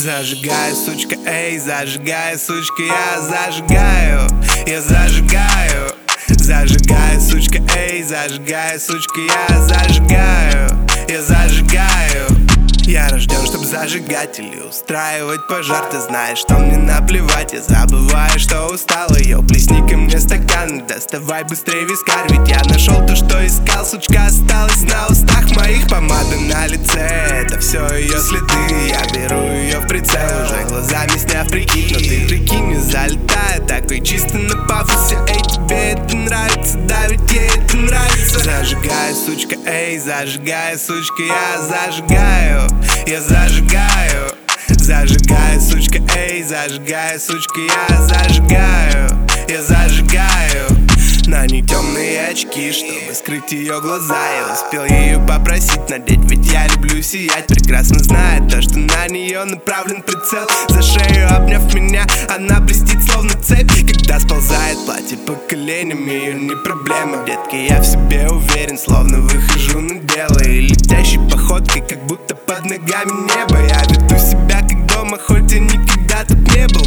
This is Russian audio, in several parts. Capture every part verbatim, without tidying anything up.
Зажигай, сучка, эй, зажигай, сучка, я зажигаю, я зажигаю. Зажигай, сучка, эй, зажигай, сучка, я зажигаю, я зажигаю. Я рожден, чтоб зажигать или устраивать пожар. Ты знаешь, что мне наплевать, я забываю, что устала. Йоу, плесни ко мне стакан, доставай быстрее вискарь. Ведь я нашел то, что искал, сучка осталась на устах моих. Помада на лице, это все ее следы. Я беру ее в прицел, уже глазами сняв прикид. Но ты прикинь, не залетает, такой чисто на пафосе. Эй, тебе это нравится, да ведь ей это нравится. Зажигай, сучка, эй, зажигай, сучка, я зажигаю, я зажигаю. Зажигай, сучка, эй, зажигай, сучка, я зажигаю, я зажигаю. На ней темные очки, чтобы скрыть ее глаза. Я успел ее попросить надеть, ведь я люблю сиять. Прекрасно знает то, что на нее направлен прицел. За шею обняв меня, она блестит словно цепь. Когда сползает платье по коленям, ее не проблема. Детка, я в себе уверен, словно выхожу на дело. И летящей походкой, как будто под ногами небо. Я веду себя как дома, хоть я никогда тут не был.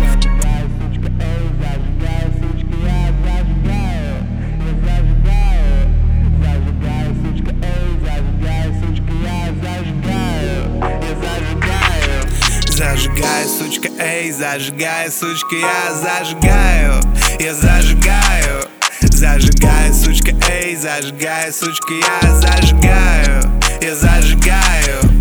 Зажигай, сучка, эй, зажигай, сучка, я зажигаю, я зажигаю. Зажигай, сучка, эй, зажигай, сучка, я зажигаю, я зажигаю.